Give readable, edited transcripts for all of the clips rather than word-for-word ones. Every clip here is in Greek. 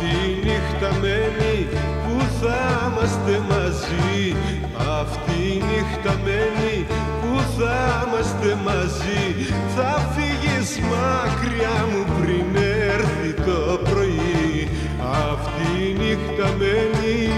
Αυτή η νύχτα μένει που θα είμαστε μαζί. Αυτή η νύχτα μένει που θα είμαστε μαζί. Θα φύγεις μακριά μου πριν έρθει το πρωί. Αυτή η νύχτα μένει.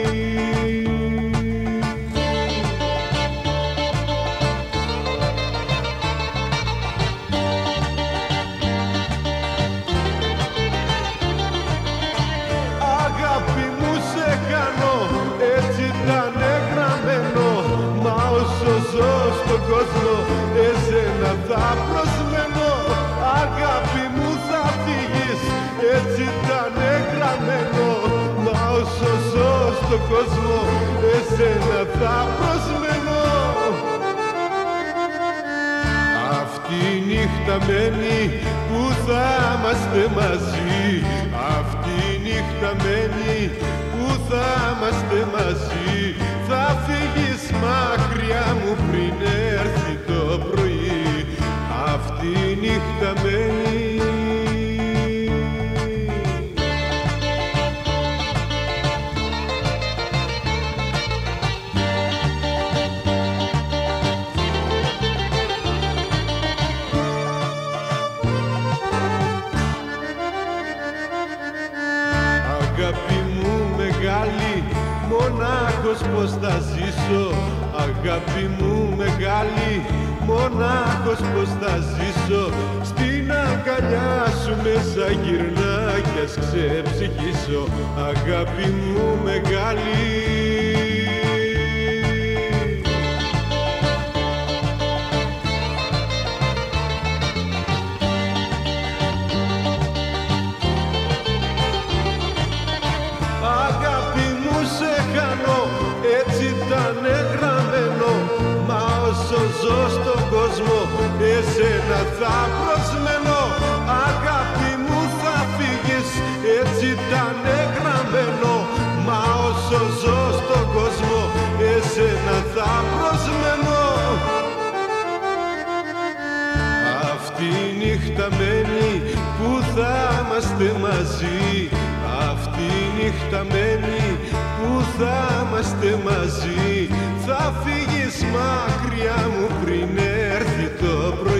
Στον κόσμο εσένα θα προσμένω. Αγάπη μου θα φύγεις, έτσι ήτανε γραμμένο. Μα όσο ζω στον κόσμο εσένα θα προσμένω. Αυτή η νύχτα μένει που θα είμαστε μαζί. Αυτή η νύχτα μένει που θα είμαστε μαζί. Θα φύγεις μακριά μου πριν έρθει το πρωί. Αυτή η νύχτα μένει. Αγάπη μου μεγάλη, μονάχος πως θα ζήσω. Αγάπη μου μεγάλη, μονάχος πως θα ζήσω. Στην αγκαλιά σου μέσα γυρνά κι ας ξεψυχήσω. Αγάπη μου μεγάλη. Έτσι ήτανε γραμμένο. Μα όσο ζω στον κόσμο εσένα θα προσμένω. Αγάπη μου θα φύγεις, έτσι ήτανε γραμμένο. Μα όσο ζω στον κόσμο εσένα θα προσμένω. Αυτή η νύχτα μένει που θα είμαστε μαζί. Αυτή η νύχτα μένει που θα είμαστε μαζί. Θα φύγεις μακριά μου πριν έρθει το πρωί.